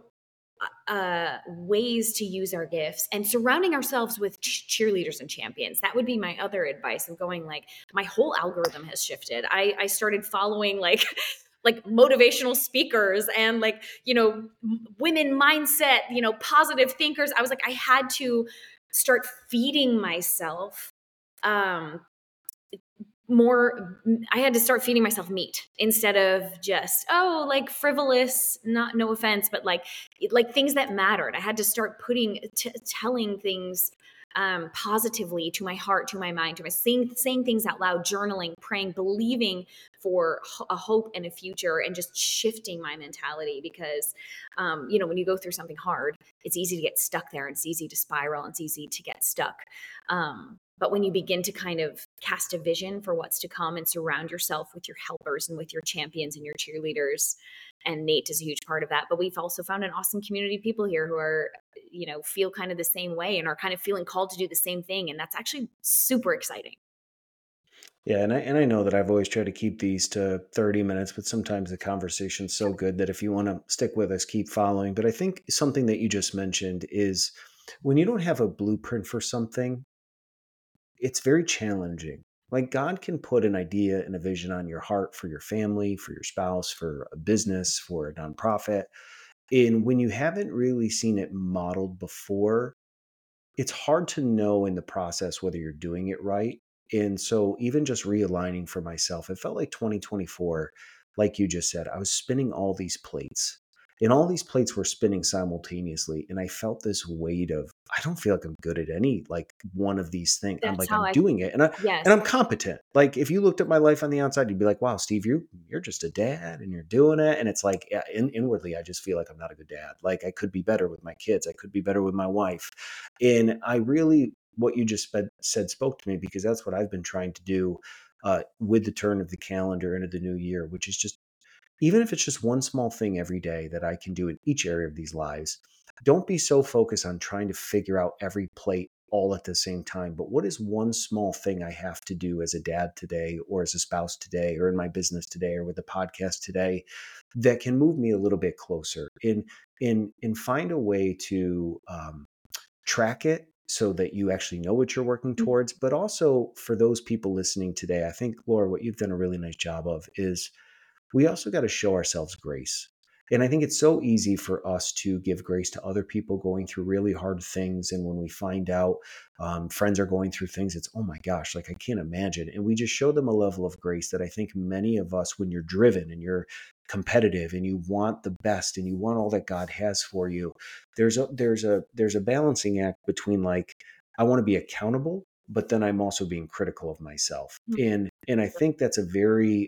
ways to use our gifts and surrounding ourselves with cheerleaders and champions. That would be my other advice. And going like, my whole algorithm has shifted. I started following like like motivational speakers and like, women mindset, positive thinkers. I was like, I had to start feeding myself um more. I had to start feeding myself meat instead of just like frivolous, not, no offense, but like things that mattered. I had to start telling things positively to my heart, to my mind, to my saying things out loud, journaling, praying, believing for a hope and a future, and just shifting my mentality. Because when you go through something hard, it's easy to get stuck there, and it's easy to spiral, and it's easy to get stuck. But when you begin to kind of cast a vision for what's to come and surround yourself with your helpers and with your champions and your cheerleaders, and Nate is a huge part of that. But we've also found an awesome community of people here who are, feel kind of the same way and are kind of feeling called to do the same thing. And that's actually super exciting. Yeah, and I know that I've always tried to keep these to 30 minutes, but sometimes the conversation's so good that if you want to stick with us, keep following. But I think something that you just mentioned is when you don't have a blueprint for something, it's very challenging. Like God can put an idea and a vision on your heart for your family, for your spouse, for a business, for a nonprofit. And when you haven't really seen it modeled before, it's hard to know in the process whether you're doing it right. And so even just realigning for myself, it felt like 2024, like you just said, I was spinning all these plates. And all these plates were spinning simultaneously. And I felt this weight of, I don't feel like I'm good at any like one of these things. I'm That's like, how I'm I, doing it. And yes. I'm competent. Like if you looked at my life on the outside, you'd be like, wow, Steve, you're just a dad and you're doing it. And it's like yeah, inwardly, I just feel like I'm not a good dad. Like I could be better with my kids. I could be better with my wife. And I really, what you just said spoke to me because that's what I've been trying to do with the turn of the calendar into the new year, which is just, even if it's just one small thing every day that I can do in each area of these lives, don't be so focused on trying to figure out every plate all at the same time, but what is one small thing I have to do as a dad today, or as a spouse today, or in my business today, or with the podcast today, that can move me a little bit closer, and find a way to track it so that you actually know what you're working towards. But also for those people listening today, I think, Laura, what you've done a really nice job of is we also got to show ourselves grace. And I think it's so easy for us to give grace to other people going through really hard things. And when we find out friends are going through things, it's, oh my gosh, like I can't imagine. And we just show them a level of grace that I think many of us, when you're driven and you're competitive and you want the best and you want all that God has for you, there's a balancing act between like, I want to be accountable, but then I'm also being critical of myself. And I think that's a very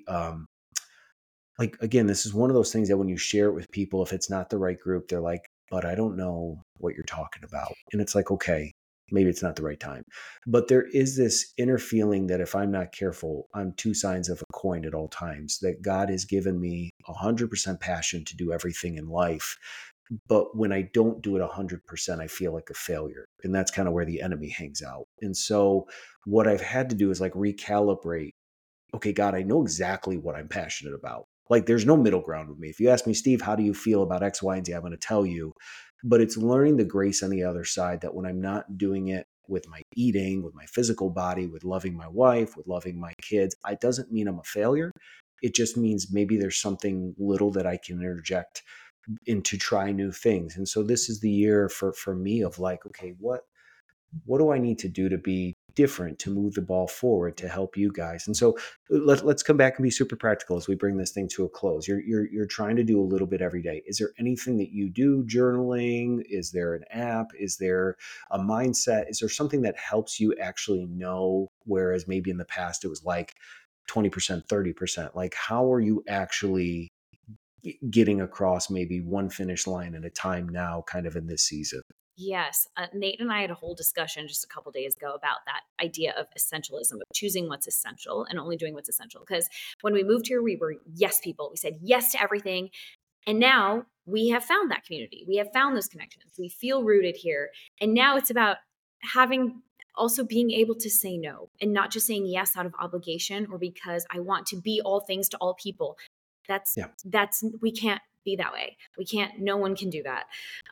like, again, this is one of those things that when you share it with people, if it's not the right group, they're like, but I don't know what you're talking about. And it's like, okay, maybe it's not the right time. But there is this inner feeling that if I'm not careful, I'm two sides of a coin at all times, that God has given me 100% passion to do everything in life. But when I don't do it 100%, I feel like a failure. And that's kind of where the enemy hangs out. And so what I've had to do is like recalibrate. Okay, God, I know exactly what I'm passionate about. Like there's no middle ground with me. If you ask me, Steve, how do you feel about X, Y, and Z? I'm going to tell you. But it's learning the grace on the other side, that when I'm not doing it with my eating, with my physical body, with loving my wife, with loving my kids, it doesn't mean I'm a failure. It just means maybe there's something little that I can interject and to try new things. And so this is the year for me of like, okay, what do I need to do to be different, to move the ball forward, to help you guys? And so let's come back and be super practical as we bring this thing to a close. You're trying to do a little bit every day. Is there anything that you do? Journaling? Is there an app? Is there a mindset? Is there something that helps you actually know? Whereas maybe in the past it was like 20%, 30%. Like how are you actually getting across maybe one finish line at a time now, kind of in this season? Yes. Nate and I had a whole discussion just a couple days ago about that idea of essentialism, of choosing what's essential and only doing what's essential. Because when we moved here, we were yes people. We said yes to everything. And now we have found that community. We have found those connections. We feel rooted here. And now it's about having also being able to say no and not just saying yes out of obligation or because I want to be all things to all people. That's Yeah. we can't be that way. We can't, no one can do that.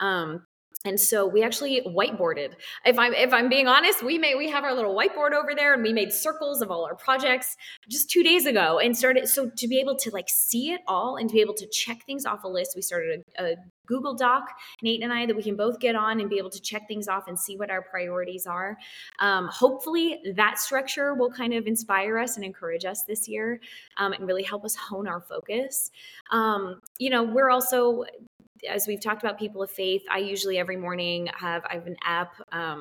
And so we actually whiteboarded. If I'm being honest, we have our little whiteboard over there and we made circles of all our projects just 2 days ago and started, so to be able to like see it all and to be able to check things off a list, we started a Google Doc, Nate and I, that we can both get on and be able to check things off and see what our priorities are. Hopefully that structure will kind of inspire us and encourage us this year, and really help us hone our focus. We're also, as we've talked about people of faith, I usually every morning I have an app.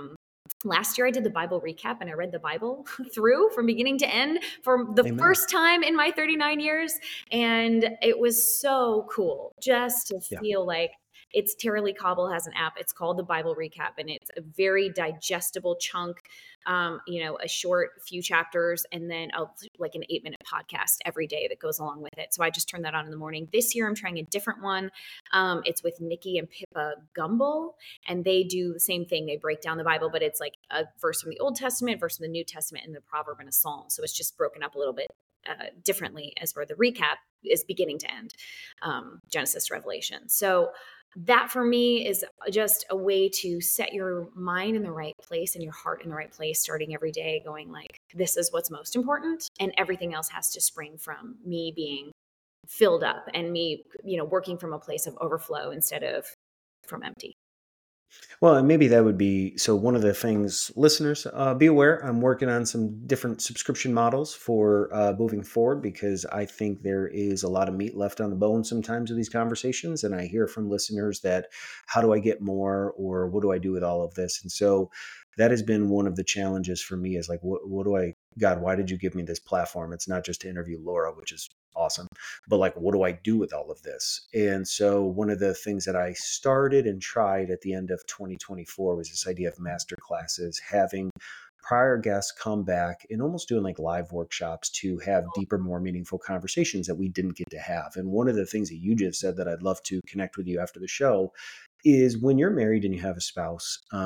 Last year I did the Bible recap and I read the Bible through from beginning to end for the Amen. first time in my 39 years. And it was so cool just to Yeah. feel like it's Tara Lee Cobble has an app. It's called the Bible Recap, and it's a very digestible chunk, a short few chapters, and then like an 8-minute podcast every day that goes along with it. So I just turn that on in the morning. This year I'm trying a different one. It's with Nikki and Pippa Gumbel, and they do the same thing. They break down the Bible, but it's like a verse from the Old Testament, verse from the New Testament, and the proverb and a psalm. So it's just broken up a little bit differently as for the recap is beginning to end, Genesis to Revelation. So that for me is just a way to set your mind in the right place and your heart in the right place, starting every day going like, this is what's most important. And everything else has to spring from me being filled up and me, working from a place of overflow instead of from empty. Well, and maybe that would be so. One of the things, listeners, be aware, I'm working on some different subscription models for moving forward, because I think there is a lot of meat left on the bone sometimes of these conversations. And I hear from listeners that, how do I get more, or what do I do with all of this? And so that has been one of the challenges for me, is like, what do I, God, why did you give me this platform? It's not just to interview Laura, which is awesome, but like, what do I do with all of this? And so one of the things that I started and tried at the end of 2024 was this idea of master classes, having prior guests come back and almost doing like live workshops to have deeper, more meaningful conversations that we didn't get to have. And one of the things that you just said that I'd love to connect with you after the show is, when you're married and you have a spouse,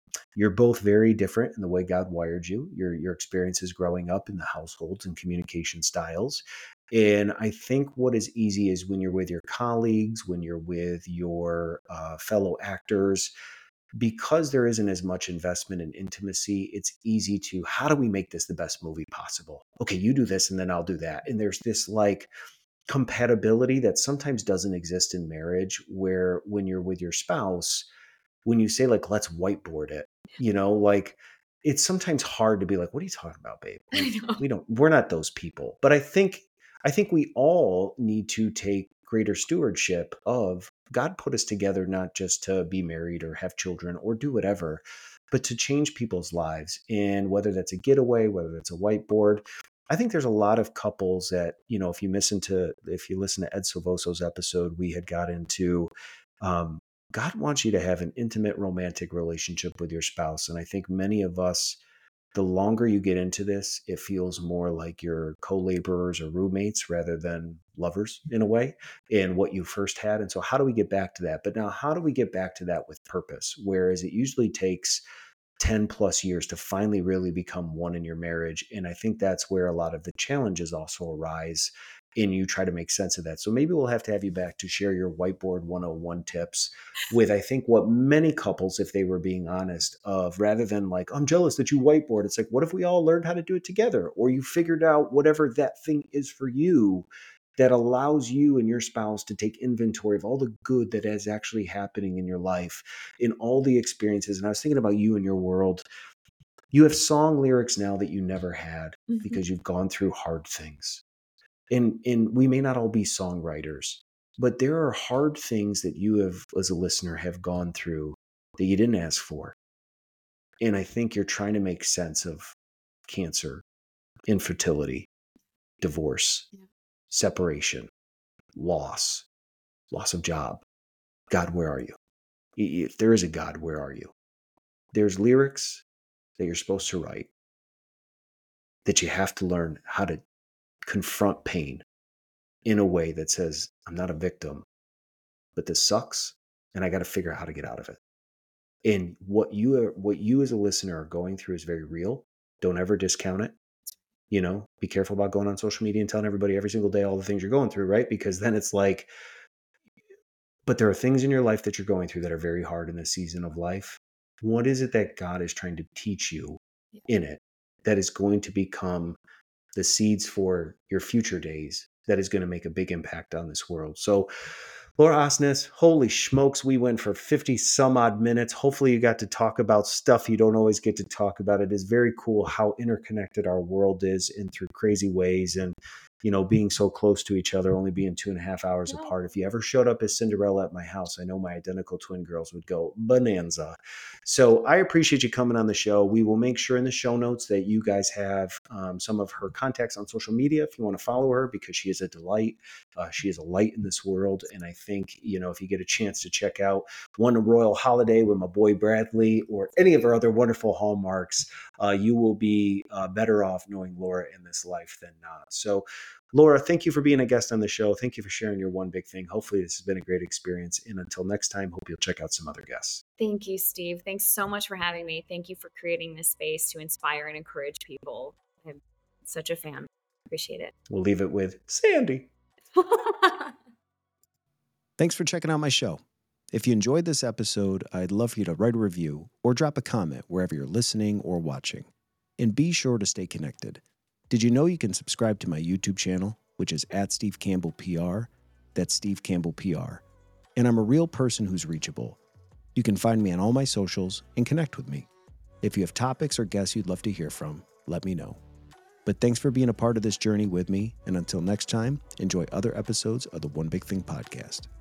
You're both very different in the way God wired you, your experiences growing up in the households and communication styles. And I think what is easy is when you're with your colleagues, when you're with your fellow actors, because there isn't as much investment in intimacy, it's easy to, how do we make this the best movie possible? Okay, you do this and then I'll do that. And there's this like compatibility that sometimes doesn't exist in marriage, where when you're with your spouse, when you say like, let's whiteboard it, like it's sometimes hard to be like, what are you talking about, babe? I Like know. we're not those people. But I think we all need to take greater stewardship of God put us together, not just to be married or have children or do whatever, but to change people's lives. And whether that's a getaway, whether that's a whiteboard, I think there's a lot of couples that, if you listen to Ed Silvoso's episode, we had got into, um, God wants you to have an intimate romantic relationship with your spouse. And I think many of us, the longer you get into this, it feels more like you're co-laborers or roommates rather than lovers in a way, in what you first had. And so how do we get back to that? But now how do we get back to that with purpose? Whereas it usually takes 10 plus years to finally really become one in your marriage. And I think that's where a lot of the challenges also arise, and you try to make sense of that. So maybe we'll have to have you back to share your whiteboard 101 tips with, I think, what many couples, if they were being honest, of rather than like, I'm jealous that you whiteboard, it's like, what if we all learned how to do it together? Or you figured out whatever that thing is for you that allows you and your spouse to take inventory of all the good that is actually happening in your life, in all the experiences. And I was thinking about you and your world. You have song lyrics now that you never had Mhm. because you've gone through hard things. And we may not all be songwriters, but there are hard things that you have, as a listener, have gone through that you didn't ask for. And I think you're trying to make sense of cancer, infertility, divorce, Yeah. separation, loss of job. God, where are you? If there is a God, where are you? There's lyrics that you're supposed to write that you have to learn how to confront pain in a way that says, I'm not a victim, but this sucks and I got to figure out how to get out of it. And what you as a listener are going through is very real. Don't ever discount it. Be careful about going on social media and telling everybody every single day all the things you're going through, right? Because then it's like, but there are things in your life that you're going through that are very hard in this season of life. What is it that God is trying to teach you Yeah. in it that is going to become the seeds for your future days, that is going to make a big impact on this world? So, Laura Osnes, holy smokes, we went for 50 some odd minutes. Hopefully you got to talk about stuff you don't always get to talk about. It is very cool how interconnected our world is in through crazy ways. And being so close to each other, only being 2.5 hours Yeah. apart. If you ever showed up as Cinderella at my house, I know my identical twin girls would go bonanza. So I appreciate you coming on the show. We will make sure in the show notes that you guys have some of her contacts on social media if you want to follow her, because she is a delight. She is a light in this world. And I think, if you get a chance to check out One Royal Holiday with my boy Bradley, or any of her other wonderful hallmarks, you will be better off knowing Laura in this life than not. So, Laura, thank you for being a guest on the show. Thank you for sharing your one big thing. Hopefully this has been a great experience. And until next time, hope you'll check out some other guests. Thank you, Steve. Thanks so much for having me. Thank you for creating this space to inspire and encourage people. I'm such a fan. Appreciate it. We'll leave it with Sandy. Thanks for checking out my show. If you enjoyed this episode, I'd love for you to write a review or drop a comment wherever you're listening or watching. And be sure to stay connected. Did you know you can subscribe to my YouTube channel, which is @SteveCampbellPR? That's Steve Campbell PR. And I'm a real person who's reachable. You can find me on all my socials and connect with me. If you have topics or guests you'd love to hear from, let me know. But thanks for being a part of this journey with me, and until next time, enjoy other episodes of the One Big Thing podcast.